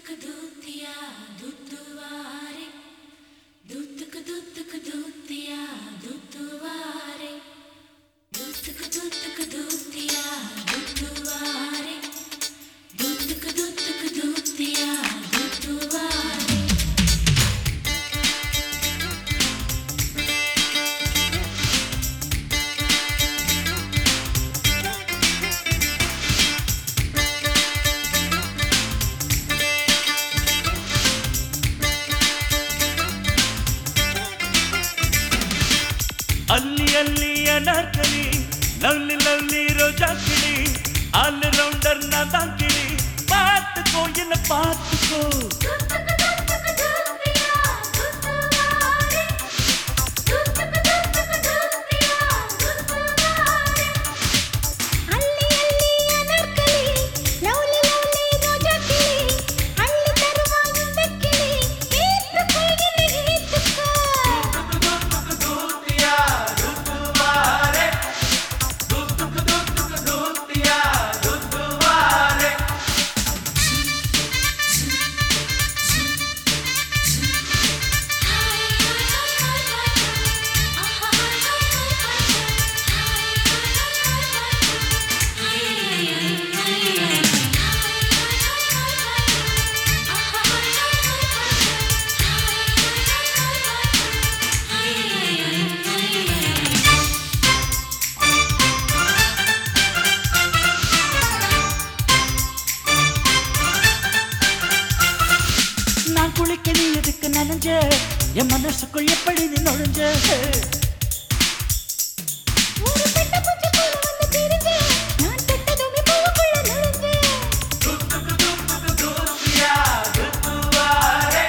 अल्ली अल्ली Anarkali lovely lovely रोजा किली ऑल राउंडर नादां किली बात को इन बात को என் மனசுக்குள் எப்படி நீ நுழைஞ்ச ஒரு பெட்ட பூச்சி போல வந்து தெரிஞ்ச நான் தொட்டதுமே பூவுக்குள்ள நுழைஞ்ச தூத்தியா தூத்துவாரே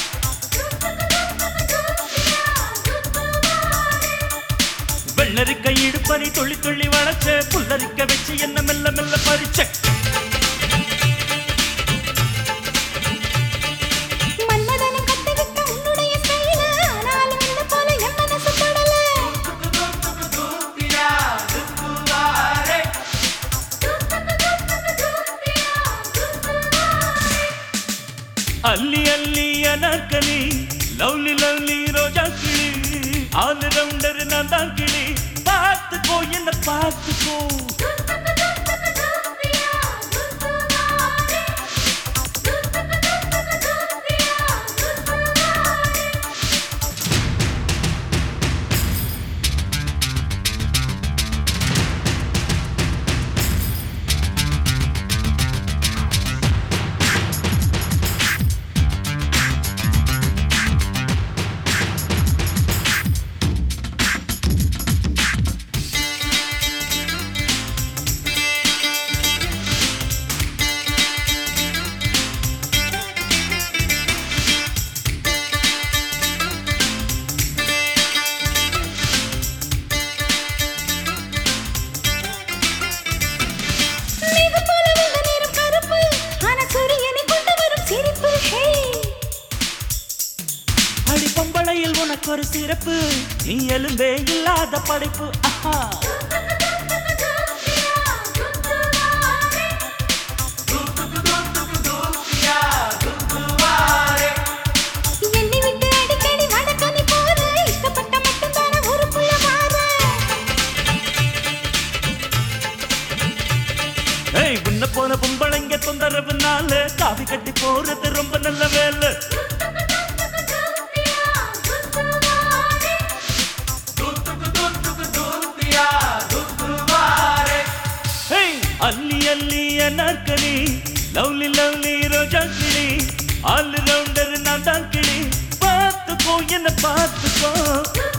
வெள்ளரிக்க இடுப்பறி துள்ளி துள்ளி வளைச்ச புல்லரிக்க வச்சு என்ன மெல்ல மெல்ல பறிச்ச अल्ली अल्ली अनारकली लवली लवली रोजा किली ऑल राउंडर नादां किली बात को इन बात को உனக்கு ஒரு சிறப்பு நீ எலும்பே இல்லாத படைப்பு ஆஹா என்னை விட்டு அடிக்கடி வடக்க நீ போற இஷ்டப்பட்ட மட்டும் தான ஒரு புள்ள மாற ஏய் உன்ன போன பொம்பளைங்க தொந்தரவுனால காவி கட்டி போறது ரொம்ப நல்ல வேலை अल्ली अल्ली अनारकली लवली लवली रोजा किली ऑल राउंडर नादां किली बात को इन बात को